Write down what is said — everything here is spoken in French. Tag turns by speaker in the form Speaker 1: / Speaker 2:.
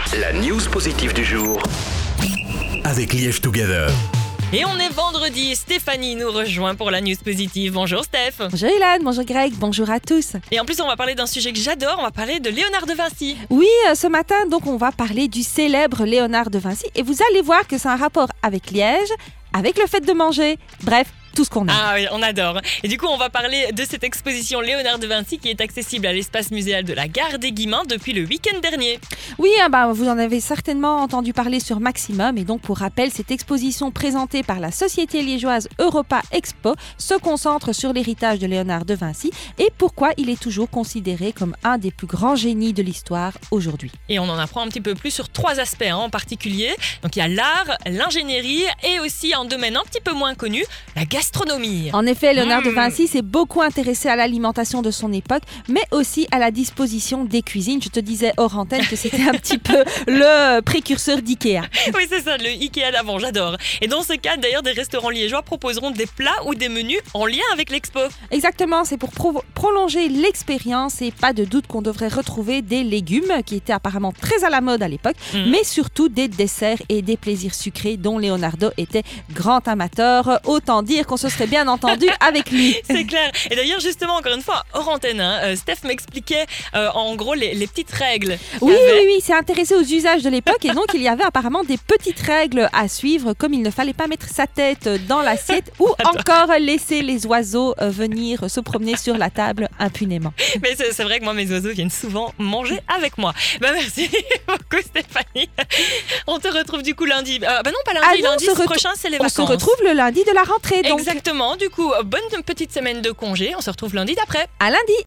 Speaker 1: La news positive du jour avec Liège Together.
Speaker 2: Et on est vendredi, Stéphanie nous rejoint pour la news positive. Bonjour Steph.
Speaker 3: Bonjour Ilan, bonjour Greg, bonjour à tous.
Speaker 2: Et en plus on va parler d'un sujet que j'adore, on va parler de Léonard de Vinci.
Speaker 3: Oui, ce matin donc on va parler du célèbre Léonard de Vinci et vous allez voir que c'est un rapport avec Liège, avec le fait de manger, bref, tout ce qu'on a.
Speaker 2: Ah oui, on adore. Et du coup on va parler de cette exposition Léonard de Vinci qui est accessible à l'espace muséal de la Gare des Guillemins depuis le week-end dernier.
Speaker 3: Oui, vous en avez certainement entendu parler sur Maximum et donc pour rappel, cette exposition présentée par la société liégeoise Europa Expo se concentre sur l'héritage de Léonard de Vinci et pourquoi il est toujours considéré comme un des plus grands génies de l'histoire aujourd'hui.
Speaker 2: Et on en apprend un petit peu plus sur 3 aspects en particulier. Donc il y a l'art, l'ingénierie et aussi un domaine un petit peu moins connu, la gastronomie.
Speaker 3: En effet, Léonard de Vinci s'est beaucoup intéressé à l'alimentation de son époque, mais aussi à la disposition des cuisines. Je te disais hors antenne que c'était un petit peu le précurseur d'IKEA.
Speaker 2: Oui, c'est ça, le Ikea d'avant, j'adore. Et dans ce cas, d'ailleurs, des restaurants liégeois proposeront des plats ou des menus en lien avec l'expo.
Speaker 3: Exactement, c'est pour prolonger l'expérience et pas de doute qu'on devrait retrouver des légumes qui étaient apparemment très à la mode à l'époque, mais surtout des desserts et des plaisirs sucrés dont Leonardo était grand amateur. Autant dire qu'on se serait bien entendu avec lui.
Speaker 2: C'est clair. Et d'ailleurs, justement, encore une fois, hors antenne, Steph m'expliquait en gros les petites règles.
Speaker 3: Oui, il s'est intéressé aux usages de l'époque et donc il y avait apparemment des petites règles à suivre, comme il ne fallait pas mettre sa tête dans l'assiette ou encore laisser les oiseaux venir se promener sur la table impunément.
Speaker 2: Mais c'est vrai que moi, mes oiseaux viennent souvent manger avec moi. Merci beaucoup Stéphanie. On te retrouve du coup lundi. Non, pas lundi, lundi prochain, c'est les vacances.
Speaker 3: On se retrouve le lundi de la rentrée. Donc.
Speaker 2: Exactement, du coup, bonne petite semaine de congé. On se retrouve lundi d'après.
Speaker 3: À lundi.